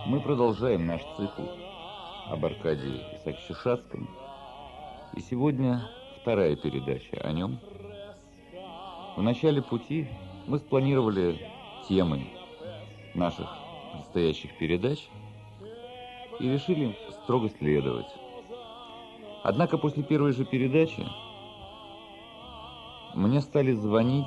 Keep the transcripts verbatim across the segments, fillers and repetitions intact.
Мы продолжаем наш цикл об Аркадии Исааковиче Шацком. И сегодня вторая передача о нем. В начале пути мы спланировали темы наших предстоящих передач и решили строго следовать. Однако после первой же передачи мне стали звонить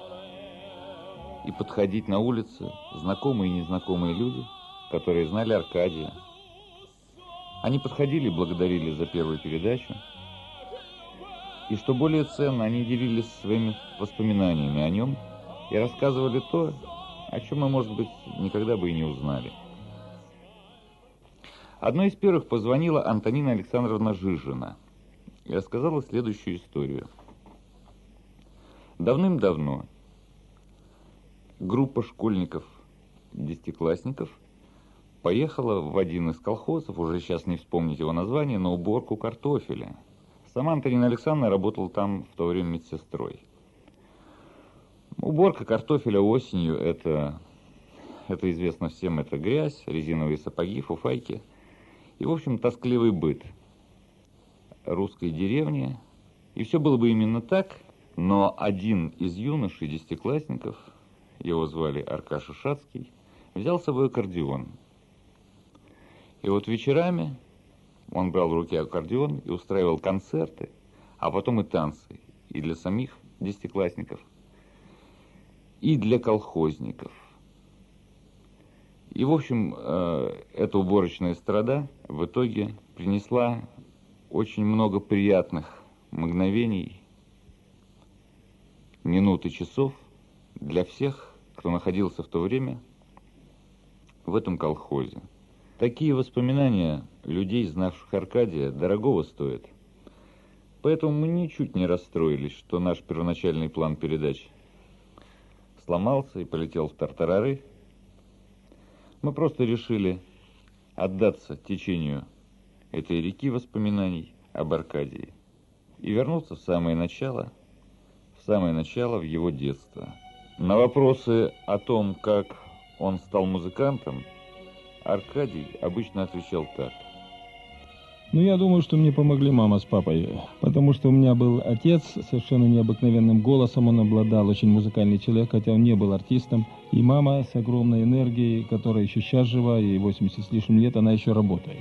и подходить на улице знакомые и незнакомые люди, которые знали Аркадия. Они подходили и благодарили за первую передачу. И что более ценно, они делились своими воспоминаниями о нем и рассказывали то, о чем мы, может быть, никогда бы и не узнали. Одной из первых позвонила Антонина Александровна Жижина и рассказала следующую историю. Давным-давно группа школьников-десятиклассников поехала в один из колхозов, уже сейчас не вспомнить его название, на уборку картофеля. Сама Антонина Александровна работала там в то время медсестрой. Уборка картофеля осенью, это, это известно всем, это грязь, резиновые сапоги, фуфайки и, в общем, тоскливый быт русской деревни. И все было бы именно так, но один из юношей, десятиклассников, его звали Аркаша Шацкий, взял с собой аккордеон. И вот вечерами он брал в руки аккордеон и устраивал концерты, а потом и танцы, и для самих десятиклассников, и для колхозников. И, в общем, эта уборочная эстрада в итоге принесла очень много приятных мгновений, минут и часов для всех, кто находился в то время в этом колхозе. Такие воспоминания людей, знавших Аркадия, дорогого стоят. Поэтому мы ничуть не расстроились, что наш первоначальный план передач сломался и полетел в тартарары. Мы просто решили отдаться течению этой реки воспоминаний об Аркадии и вернуться в самое начало, в самое начало в его детство. На вопросы о том, как он стал музыкантом, Аркадий обычно отвечал так. Ну, я думаю, что мне помогли мама с папой, потому что у меня был отец с совершенно необыкновенным голосом, он обладал, очень музыкальный человек, хотя он не был артистом, и мама с огромной энергией, которая еще сейчас жива, и восемьдесят с лишним лет, она еще работает.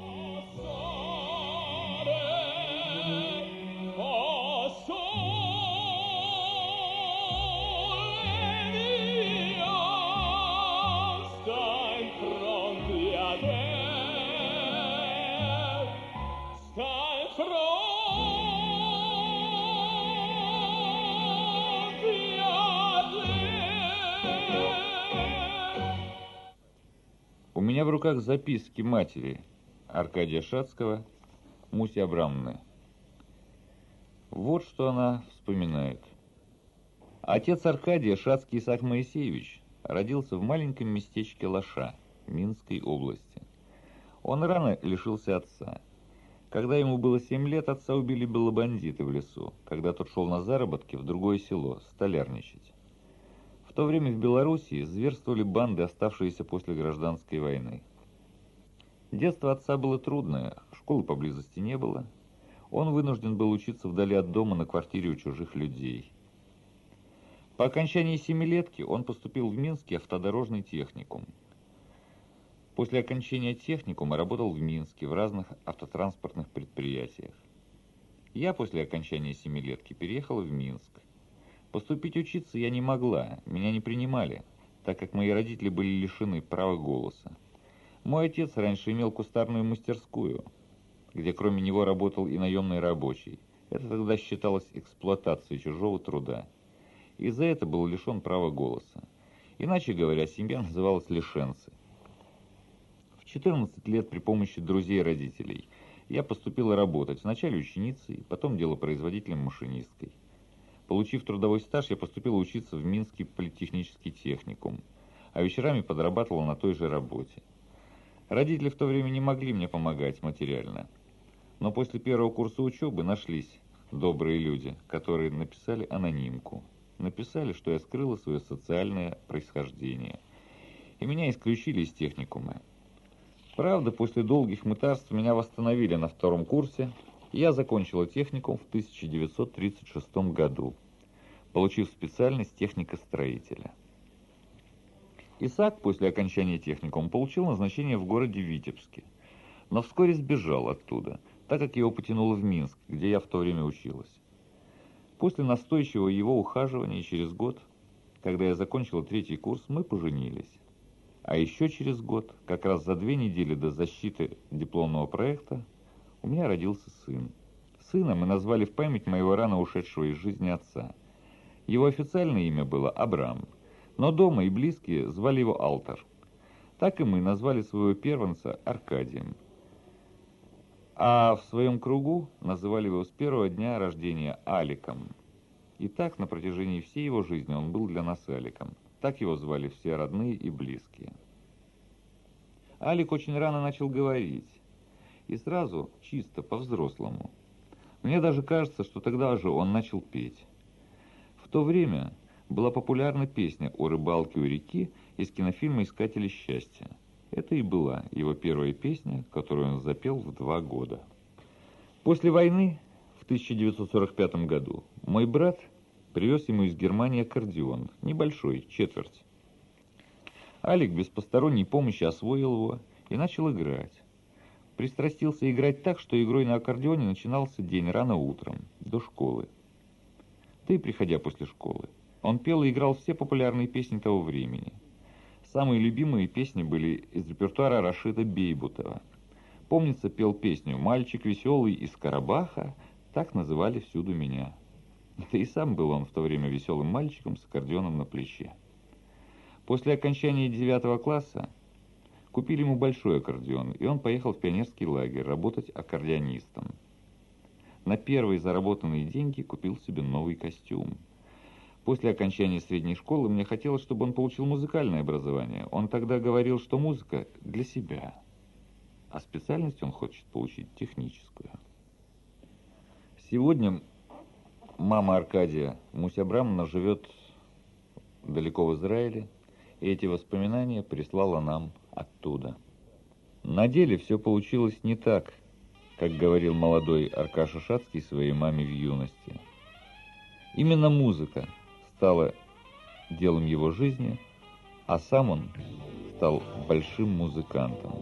У меня в руках записки матери Аркадия Шацкого, Муси Абрамовны. Вот что она вспоминает. Отец Аркадия, Шацкий Исаак Моисеевич, родился в маленьком местечке Лаша, Минской области. Он рано лишился отца. Когда ему было семь лет, отца убили белобандиты в лесу, когда тот шел на заработки в другое село, столярничать. В то время в Белоруссии зверствовали банды, оставшиеся после гражданской войны. Детство отца было трудное, школы поблизости не было. Он вынужден был учиться вдали от дома на квартире у чужих людей. По окончании семилетки он поступил в Минский автодорожный техникум. После окончания техникума работал в Минске в разных автотранспортных предприятиях. Я после окончания семилетки переехала в Минск. Поступить учиться я не могла, меня не принимали, так как мои родители были лишены права голоса. Мой отец раньше имел кустарную мастерскую, где кроме него работал и наемный рабочий. Это тогда считалось эксплуатацией чужого труда. И за это был лишен права голоса. Иначе говоря, семья называлась лишенцы. В четырнадцать лет при помощи друзей и родителей я поступила работать, вначале ученицей, потом делопроизводителем-машинисткой. Получив трудовой стаж, я поступила учиться в Минский политехнический техникум, а вечерами подрабатывала на той же работе. Родители в то время не могли мне помогать материально, но после первого курса учебы нашлись добрые люди, которые написали анонимку. Написали, что я скрыла свое социальное происхождение, и меня исключили из техникума. Правда, после долгих мытарств меня восстановили на втором курсе, и я закончила техникум в тысяча девятьсот тридцать шестом году, получив специальность техника-строителя. Исаак после окончания техникума получил назначение в городе Витебске, но вскоре сбежал оттуда, так как его потянуло в Минск, где я в то время училась. После настойчивого его ухаживания через год, когда я закончила третий курс, мы поженились. А еще через год, как раз за две недели до защиты дипломного проекта, у меня родился сын. Сына мы назвали в память моего рано ушедшего из жизни отца. Его официальное имя было Абрам, но дома и близкие звали его Алтар. Так и мы назвали своего первенца Аркадием. А в своем кругу называли его с первого дня рождения Аликом. И так на протяжении всей его жизни он был для нас Аликом. Так его звали все родные и близкие. Алик очень рано начал говорить. И сразу чисто, по-взрослому. Мне даже кажется, что тогда же он начал петь. В то время была популярна песня о рыбалке у реки из кинофильма «Искатели счастья». Это и была его первая песня, которую он запел в два года. После войны, в тысяча девятьсот сорок пятом году, мой брат привез ему из Германии аккордеон, небольшой, четверть. Алик без посторонней помощи освоил его и начал играть. Пристрастился играть так, что игрой на аккордеоне начинался день рано утром, до школы. Да и приходя после школы, он пел и играл все популярные песни того времени. Самые любимые песни были из репертуара Рашида Бейбутова. Помнится, пел песню «Мальчик веселый из Карабаха», так называли всюду меня. Да и сам был он в то время веселым мальчиком с аккордеоном на плече. После окончания девятого класса купили ему большой аккордеон, и он поехал в пионерский лагерь работать аккордеонистом. На первые заработанные деньги купил себе новый костюм. После окончания средней школы мне хотелось, чтобы он получил музыкальное образование. Он тогда говорил, что музыка для себя, а специальность он хочет получить техническую. Сегодня мама Аркадия, Муся Абрамовна, живет далеко в Израиле, и эти воспоминания прислала нам оттуда. На деле все получилось не так, как говорил молодой Аркаша Шацкий своей маме в юности. Именно музыка стала делом его жизни, а сам он стал большим музыкантом.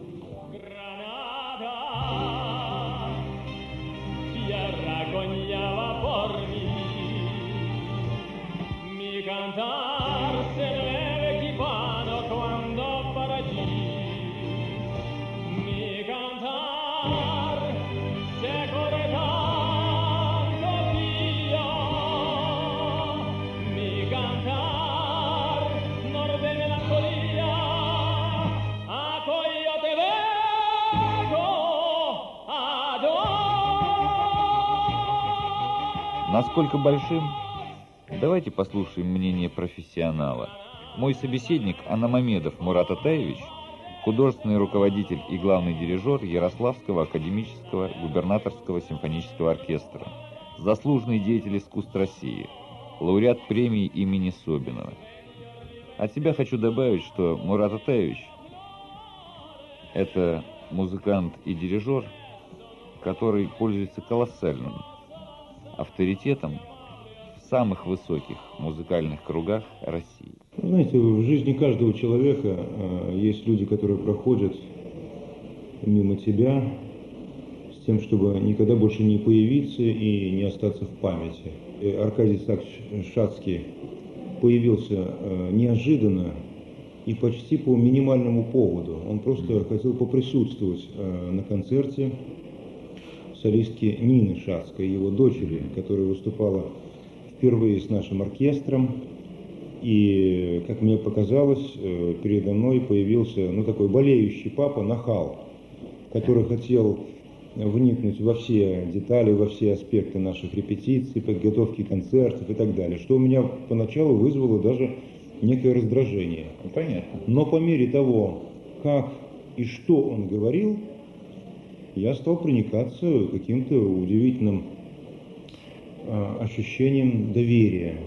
Насколько большим? Давайте послушаем мнение профессионала. Мой собеседник Анамамедов Мурат Атаевич, художественный руководитель и главный дирижер Ярославского академического губернаторского симфонического оркестра, заслуженный деятель искусств России, лауреат премии имени Собинова. От себя хочу добавить, что Мурат Атаевич – это музыкант и дирижер, который пользуется колоссальным авторитетом в самых высоких музыкальных кругах России. Знаете, в жизни каждого человека э, есть люди, которые проходят мимо тебя с тем, чтобы никогда больше не появиться и не остаться в памяти. И Аркадий Исаакович Шацкий появился э, неожиданно и почти по минимальному поводу. Он просто хотел поприсутствовать э, на концерте солистки Нины Шацкой, его дочери, которая выступала впервые с нашим оркестром. И, как мне показалось, передо мной появился ну, такой болеющий папа, нахал, который хотел вникнуть во все детали, во все аспекты наших репетиций, подготовки концертов и так далее, что у меня поначалу вызвало даже некое раздражение. Понятно. Но по мере того, как и что он говорил, я стал проникаться каким-то удивительным э, ощущением доверия,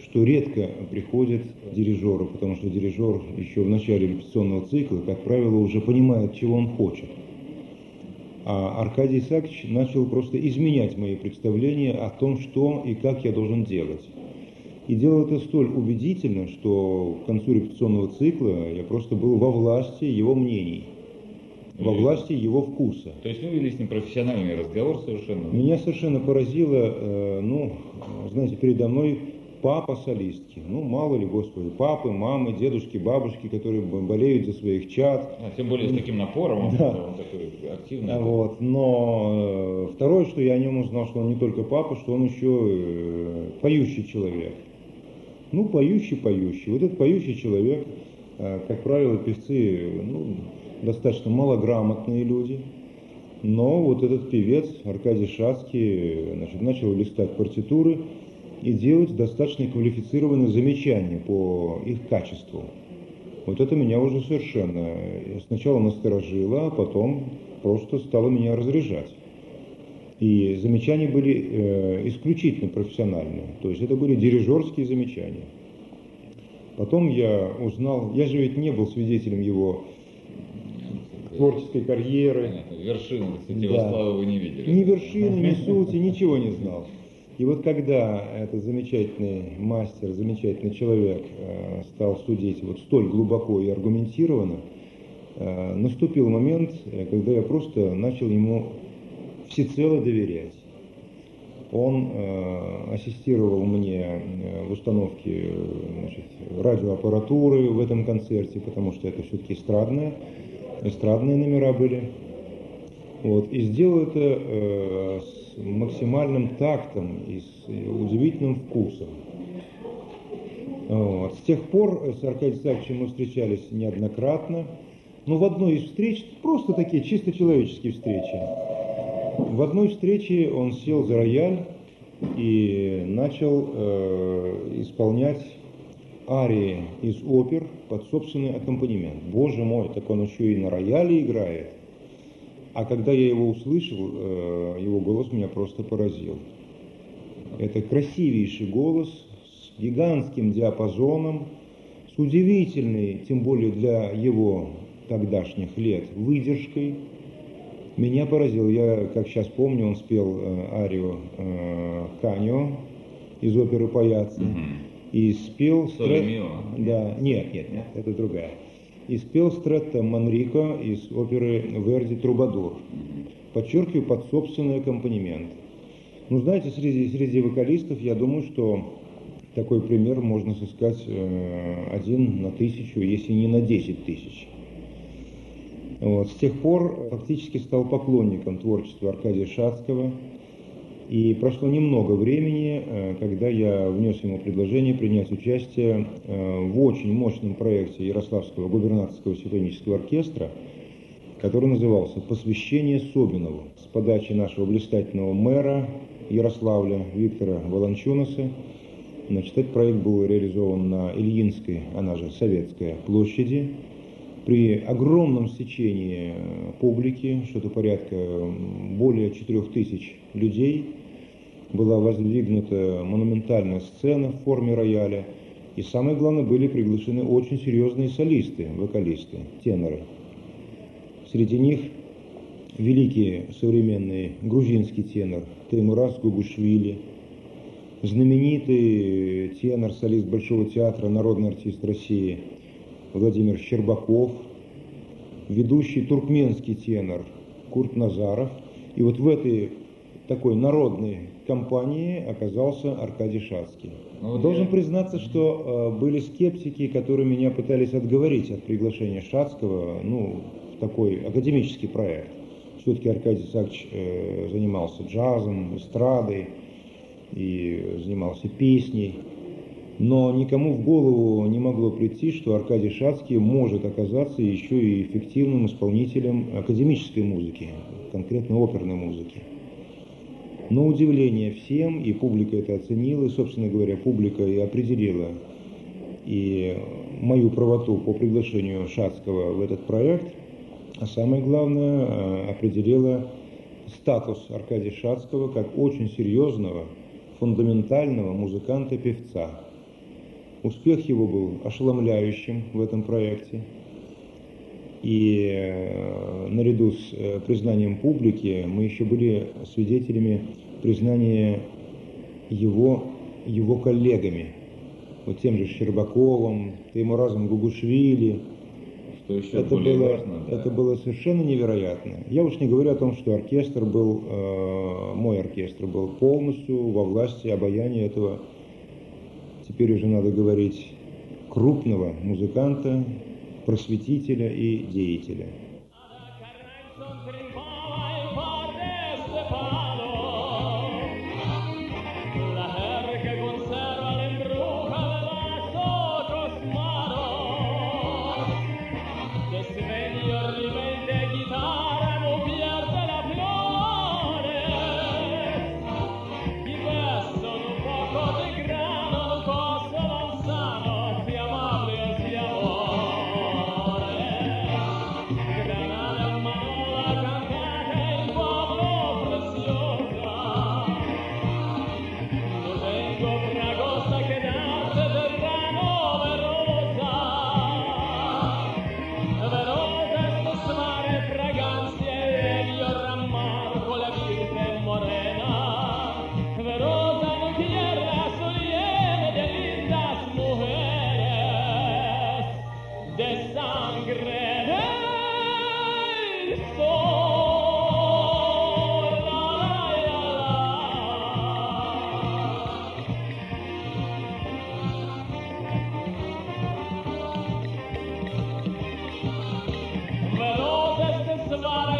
что редко приходят дирижеры, потому что дирижер еще в начале репетиционного цикла, как правило, уже понимает, чего он хочет. А Аркадий Исаакович начал просто изменять мои представления о том, что и как я должен делать. И делал это столь убедительно, что к концу репетиционного цикла я просто был во власти его мнений, во власти его вкуса. То есть вы вели с ним профессиональный разговор совершенно? Меня совершенно поразило, э, ну, знаете, передо мной папа солистки. Ну, мало ли, Господи, папы, мамы, дедушки, бабушки, которые болеют за своих чад. А, тем более с таким напором, он, да. он такой активный. Вот. Но э, второе, что я о нем узнал, что он не только папа, что он еще э, поющий человек. Ну, поющий, поющий. Вот этот поющий человек, э, как правило, певцы, ну, достаточно малограмотные люди. Но вот этот певец, Аркадий Шацкий, значит, начал листать партитуры и делать достаточно квалифицированные замечания по их качеству. Вот это меня уже совершенно сначала насторожило, а потом просто стало меня разряжать. И замечания были э, исключительно профессиональные, то есть это были дирижерские замечания. Потом я узнал, я же ведь не был свидетелем его творческой карьеры. Понятно. Вершины, кстати, его Да. славы вы не видели. Ни вершины, ни сути, ничего не знал. И вот когда этот замечательный мастер, замечательный человек э, стал судить вот столь глубоко и аргументированно, э, наступил момент, когда я просто начал ему всецело доверять. Он э, ассистировал мне в установке значит, радиоаппаратуры в этом концерте, потому что это все-таки эстрадные, эстрадные номера были. Вот, и сделал это э, с максимальным тактом и с удивительным вкусом. Вот. С тех пор с Аркадием Исааковичем мы встречались неоднократно. Но в одной из встреч, просто такие чисто человеческие встречи, в одной встрече он сел за рояль и начал э, исполнять арии из опер под собственный аккомпанемент. Боже мой, так он еще и на рояле играет. А когда я его услышал, э, его голос меня просто поразил. Это красивейший голос с гигантским диапазоном, с удивительной, тем более для его тогдашних лет, выдержкой. Меня поразил. Я, как сейчас помню, он спел э, арию э, «Каньо» из оперы «Паяцци». Mm-hmm. И спел... Соле мио. Да, нет, нет, нет, это другая. И спел стретто Манрико из оперы Верди «Трубадур». Подчеркиваю, под собственный аккомпанемент. Ну, знаете, среди, среди вокалистов, я думаю, что такой пример можно сыскать э, один на тысячу, если не на десять тысяч. Вот. С тех пор фактически стал поклонником творчества Аркадия Шацкого. И прошло немного времени, когда я внес ему предложение принять участие в очень мощном проекте Ярославского губернаторского симфонического оркестра, который назывался «Посвящение Собинову». С подачи нашего блистательного мэра Ярославля Виктора Волончунаса. Значит, этот проект был реализован на Ильинской, она же Советская, площади, при огромном стечении публики, что-то порядка более четырех тысяч людей. Была воздвигнута монументальная сцена в форме рояля. И самое главное, были приглашены очень серьезные солисты, вокалисты, теноры. Среди них великий современный грузинский тенор Теймураз Гугушвили, знаменитый тенор, солист Большого театра, народный артист России Владимир Щербаков, ведущий туркменский тенор Курт Назаров. И вот в этой такой народной компании оказался Аркадий Шацкий. Ну, вот Должен я... признаться, что э, были скептики, которые меня пытались отговорить от приглашения Шацкого, ну, в такой академический проект. Все-таки Аркадий Исаакович э, занимался джазом, эстрадой и занимался песней. Но никому в голову не могло прийти, что Аркадий Шацкий может оказаться еще и эффективным исполнителем академической музыки, конкретно оперной музыки. На удивление всем, и публика это оценила, и, собственно говоря, публика и определила и мою правоту по приглашению Шацкого в этот проект, а самое главное, определила статус Аркадия Шацкого как очень серьезного, фундаментального музыканта-певца. Успех его был ошеломляющим в этом проекте. И э, наряду с э, признанием публики мы еще были свидетелями признания его, его коллегами. Вот тем же Щербаковым, Теймуразом Гугушвили. Что еще это, более было, важно, да. это было совершенно невероятно. Я уж не говорю о том, что оркестр был, э, мой оркестр был полностью во власти обаяния этого, теперь уже надо говорить, крупного музыканта, просветителя и деятеля. Veloce ste stvari